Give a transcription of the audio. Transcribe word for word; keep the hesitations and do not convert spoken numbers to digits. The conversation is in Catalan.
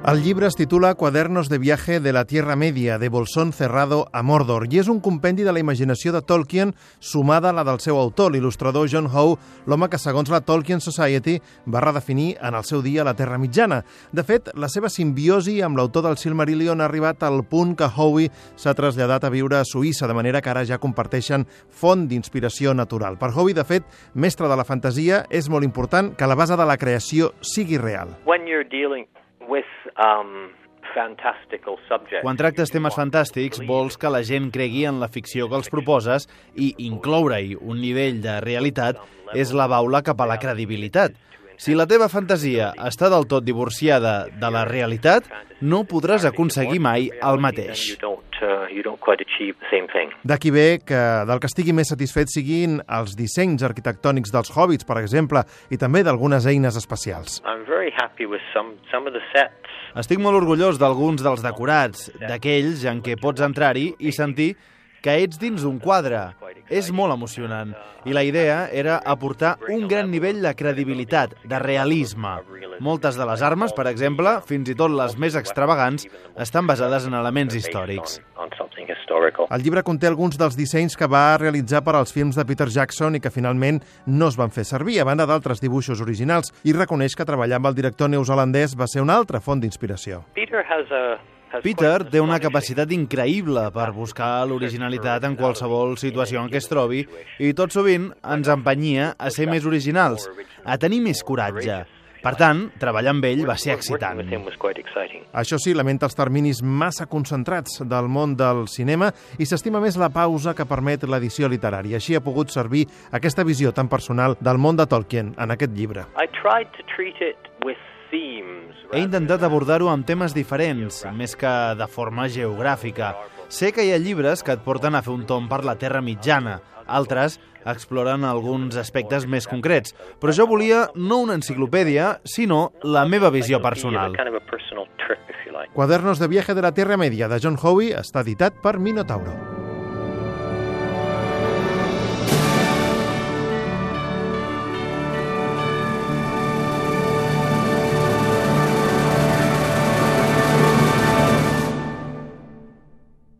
El llibre es titula Cuadernos de viaje de la Tierra Media, de Bolsón Cerrado a Mordor, i és un compendi de la imaginació de Tolkien sumada a la del seu autor, l'il·lustrador John Howe, l'home que, segons la Tolkien Society, va redefinir en el seu dia la Terra Mitjana. De fet, la seva simbiosi amb l'autor del Silmarillion ha arribat al punt que Howe s'ha traslladat a viure a Suïssa, de manera que ara ja comparteixen font d'inspiració natural. Per Howe, de fet, mestre de la fantasia, és molt important que la base de la creació sigui real. When you're dealing with um fantastical subjects. Quan tractes temes fantàstics, vols que la gent cregui en la ficció que els proposes i incloure-hi un nivell de realitat és la baula cap a la credibilitat. Si la teva fantasia està del tot divorciada de la realitat, no podràs aconseguir mai el mateix. D'aquí ve que del que estigui més satisfet siguin els dissenys arquitectònics dels hobbits, per exemple, i també d'algunes eines especials. Estic molt orgullós d'alguns dels decorats, d'aquells en què pots entrar-hi i sentir que ets dins d'un quadre. És molt emocionant. I la idea era aportar un gran nivell de credibilitat, de realisme. Moltes de les armes, per exemple, fins i tot les més extravagants, estan basades en elements històrics. El llibre conté alguns dels dissenys que va realitzar per als films de Peter Jackson i que finalment no es van fer servir, a banda d'altres dibuixos originals, i reconeix que treballar amb el director neozelandès va ser una altra font d'inspiració. Peter has a Peter té una capacitat increïble per buscar l'originalitat en qualsevol situació en què es trobi i tot sovint ens empenyia a ser més originals, a tenir més coratge. Per tant, treballar amb ell va ser excitant. Això sí, lamenta els terminis massa concentrats del món del cinema i s'estima més la pausa que permet l'edició literària. Així ha pogut servir aquesta visió tan personal del món de Tolkien en aquest llibre. I tried to treat it with He intentat abordar-ho amb temes diferents, més que de forma geogràfica. Sé que hi ha llibres que et porten a fer un tomb per la Terra Mitjana, altres exploren alguns aspectes més concrets, però jo volia no una enciclopèdia, sinó la meva visió personal. Cuadernos de viaje de la Tierra Media, de John Howe, està editat per Minotauro.